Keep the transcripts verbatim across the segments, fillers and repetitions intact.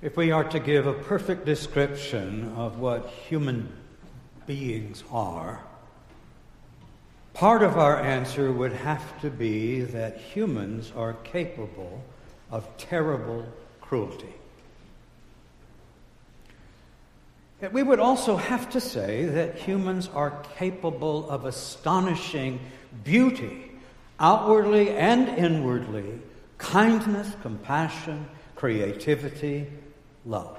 If we are to give a perfect description of what human beings are, part of our answer would have to be that humans are capable of terrible cruelty. Yet we would also have to say that humans are capable of astonishing beauty, outwardly and inwardly, kindness, compassion, creativity, love.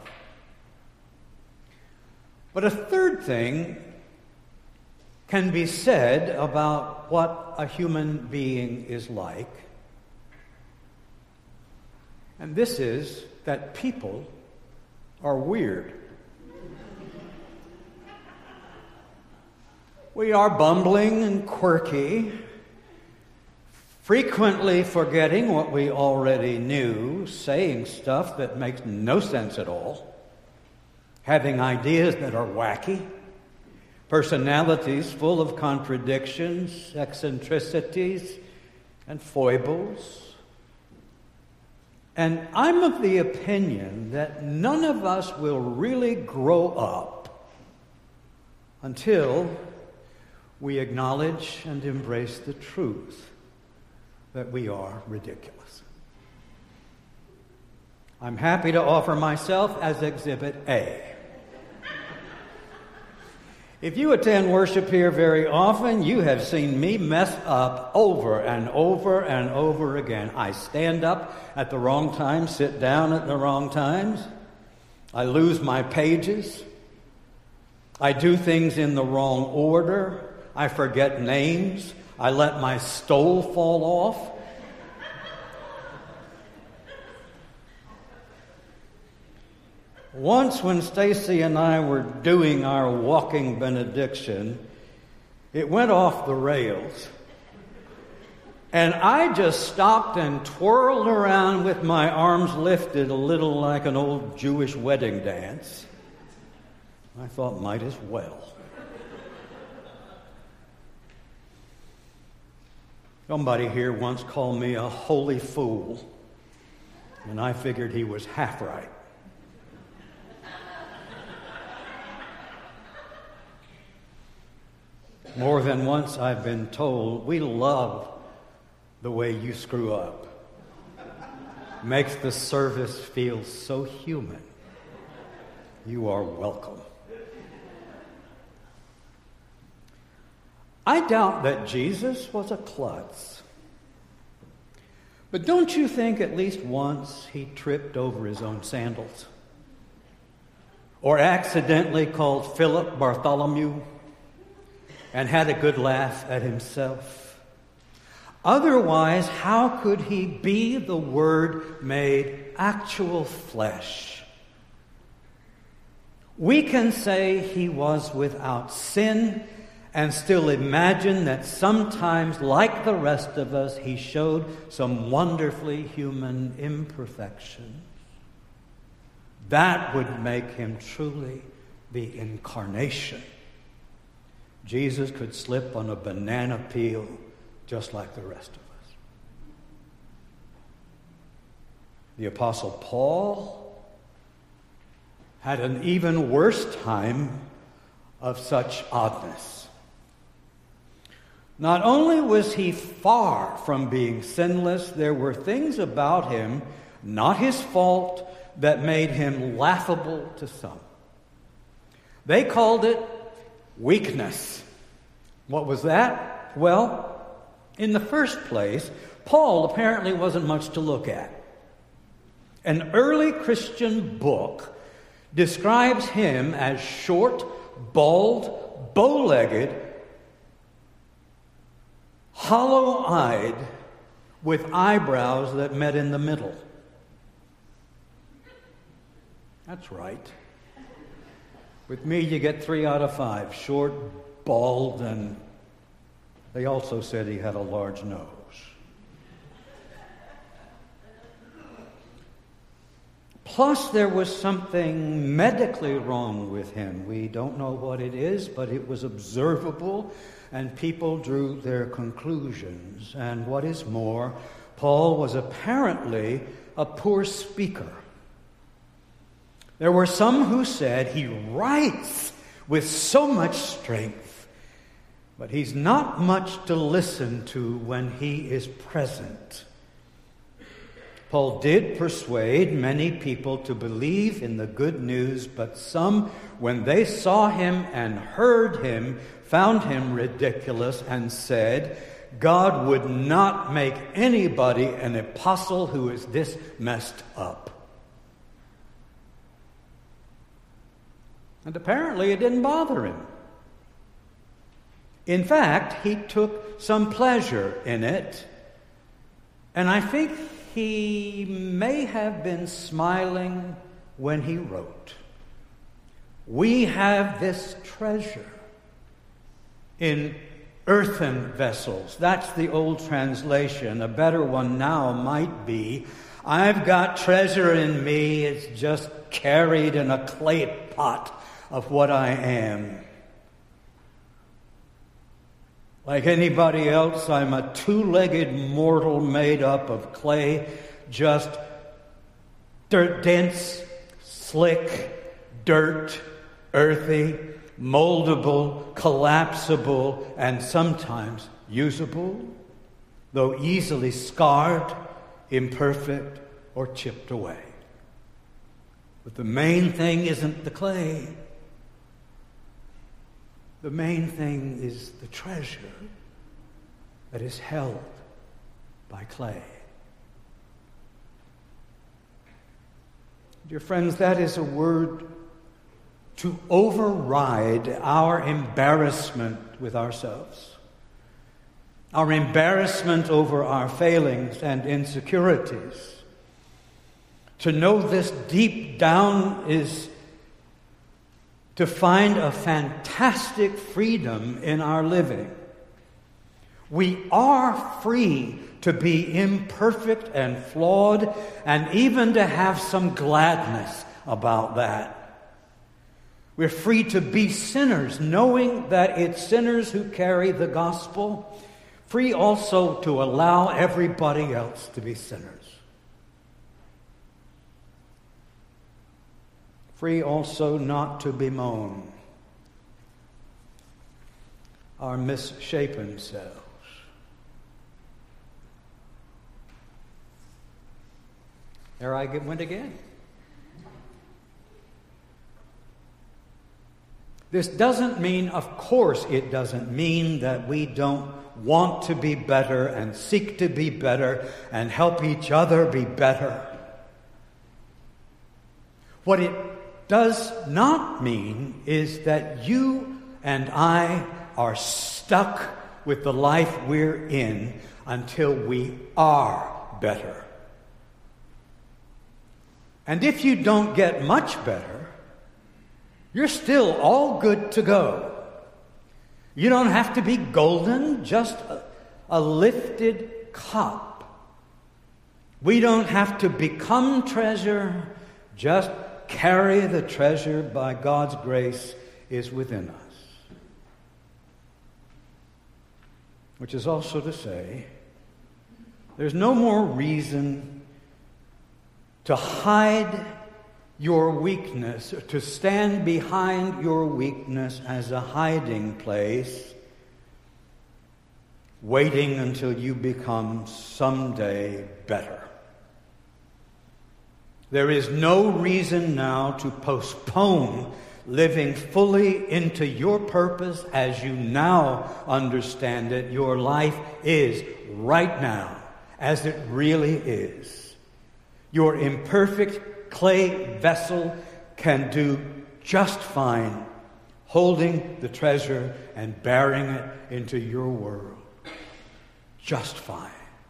But a third thing can be said about what a human being is like, and this is that people are weird. We are bumbling and quirky, frequently forgetting what we already knew, saying stuff that makes no sense at all, having ideas that are wacky, personalities full of contradictions, eccentricities, and foibles. And I'm of the opinion that none of us will really grow up until we acknowledge and embrace the truth that we are ridiculous. I'm happy to offer myself as Exhibit A. If you attend worship here very often, you have seen me mess up over and over and over again. I stand up at the wrong time, sit down at the wrong times. I lose my pages. I do things in the wrong order. I forget names. I let my stole fall off. Once when Stacy and I were doing our walking benediction, it went off the rails. And I just stopped and twirled around with my arms lifted, a little like an old Jewish wedding dance. I thought, might as well. Somebody here once called me a holy fool, and I figured he was half right. More than once I've been told, we love the way you screw up. Makes the service feel so human. You are welcome. I doubt that Jesus was a klutz. But don't you think at least once he tripped over his own sandals? Or accidentally called Philip Bartholomew and had a good laugh at himself? Otherwise, how could he be the Word made actual flesh? We can say he was without sin and still imagine that sometimes, like the rest of us, he showed some wonderfully human imperfections. That would make him truly the incarnation. Jesus could slip on a banana peel just like the rest of us. The Apostle Paul had an even worse time of such oddness. Not only was he far from being sinless, there were things about him, not his fault, that made him laughable to some. They called it weakness. What was that? Well, in the first place, Paul apparently wasn't much to look at. An early Christian book describes him as short, bald, bow-legged, hollow-eyed, with eyebrows that met in the middle. That's right. With me, you get three out of five. Short, bald, and they also said he had a large nose. Plus, there was something medically wrong with him. We don't know what it is, but it was observable, and people drew their conclusions. And what is more, Paul was apparently a poor speaker. There were some who said he writes with so much strength, but he's not much to listen to when he is present. Paul did persuade many people to believe in the good news, but some, when they saw him and heard him, found him ridiculous and said, God would not make anybody an apostle who is this messed up. And apparently it didn't bother him. In fact, he took some pleasure in it, and I think he may have been smiling when he wrote, "We have this treasure in earthen vessels." That's the old translation. A better one now might be, "I've got treasure in me. It's just carried in a clay pot of what I am. Like anybody else, I'm a two-legged mortal made up of clay, just dirt, dense, slick, dirt, earthy, moldable, collapsible, and sometimes usable, though easily scarred, imperfect, or chipped away. But the main thing isn't the clay. The main thing is the treasure that is held by clay." Dear friends, that is a word to override our embarrassment with ourselves, our embarrassment over our failings and insecurities. To know this deep down is to find a fantastic freedom in our living. We are free to be imperfect and flawed, and even to have some gladness about that. We're free to be sinners, knowing that it's sinners who carry the gospel. Free also to allow everybody else to be sinners. Free also not to bemoan our misshapen selves. There I went again. This doesn't mean, of course it doesn't mean that we don't want to be better and seek to be better and help each other be better. What it does not mean is that you and I are stuck with the life we're in until we are better. And if you don't get much better, you're still all good to go. You don't have to be golden, just a, a lifted cup. We don't have to become treasure, just carry the treasure by God's grace is within us. Which is also to say, there's no more reason to hide your weakness, to stand behind your weakness as a hiding place, waiting until you become someday better. There is no reason now to postpone living fully into your purpose as you now understand it. Your life is right now as it really is. Your imperfect clay vessel can do just fine holding the treasure and bearing it into your world. Just fine.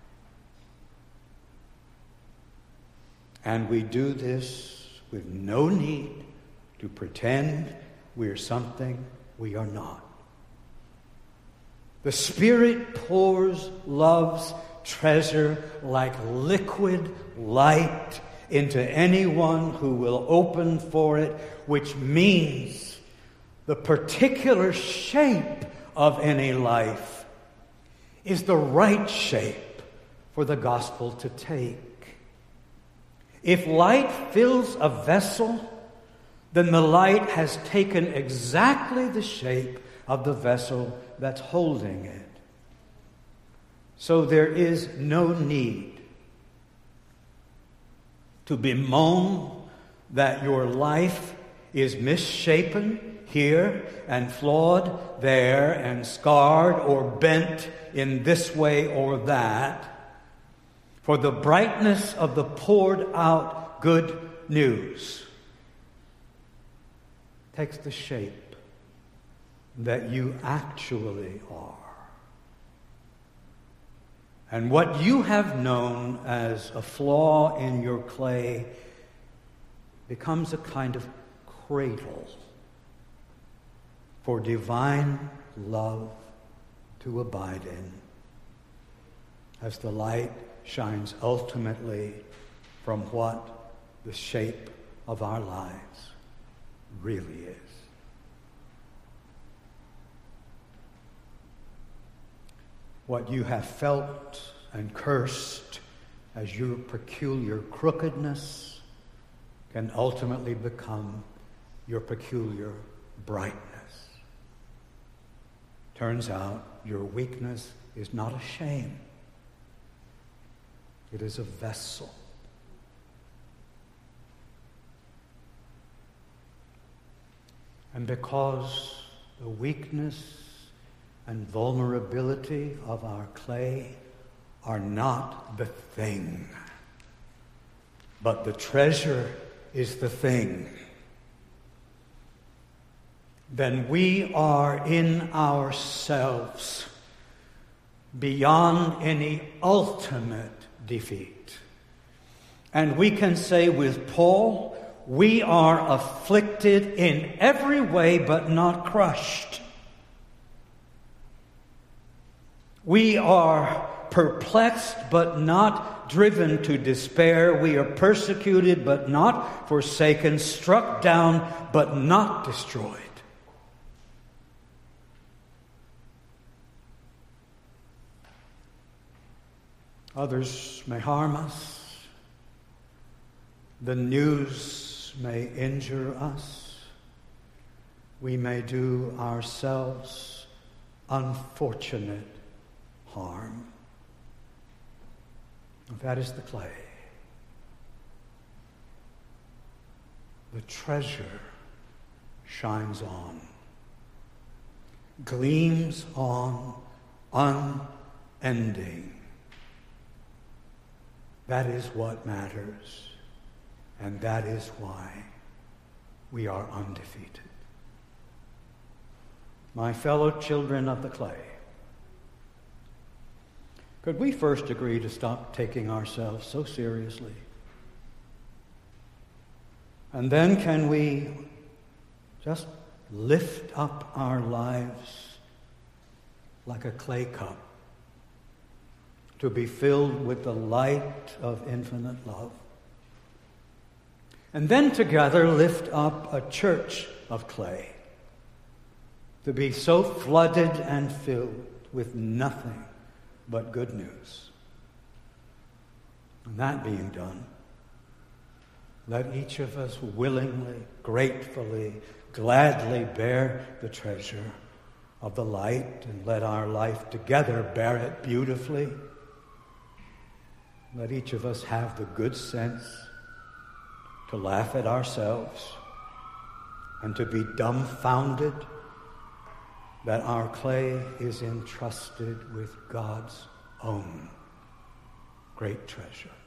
And we do this with no need to pretend we're something we are not. The Spirit pours love's treasure like liquid light into anyone who will open for it, which means the particular shape of any life is the right shape for the gospel to take. If light fills a vessel, then the light has taken exactly the shape of the vessel that's holding it. So there is no need to bemoan that your life is misshapen here and flawed there and scarred or bent in this way or that. For the brightness of the poured out good news takes the shape that you actually are. And what you have known as a flaw in your clay becomes a kind of cradle for divine love to abide in, as the light shines ultimately from what the shape of our lives really is. What you have felt and cursed as your peculiar crookedness can ultimately become your peculiar brightness. Turns out your weakness is not a shame. It is a vessel. And because the weakness and vulnerability of our clay are not the thing, but the treasure is the thing, then we are in ourselves beyond any ultimate defeat. And we can say with Paul, we are afflicted in every way but not crushed. We are perplexed but not driven to despair. We are persecuted but not forsaken, struck down but not destroyed. Others may harm us. The news may injure us. We may do ourselves unfortunate harm. That is the clay. The treasure shines on, gleams on, unending. That is what matters, and that is why we are undefeated. My fellow children of the clay, could we first agree to stop taking ourselves so seriously? And then can we just lift up our lives like a clay cup to be filled with the light of infinite love? And then together lift up a church of clay to be so flooded and filled with nothing but good news. And that being done, let each of us willingly, gratefully, gladly bear the treasure of the light, and let our life together bear it beautifully. Let each of us have the good sense to laugh at ourselves and to be dumbfounded that our clay is entrusted with God's own great treasure.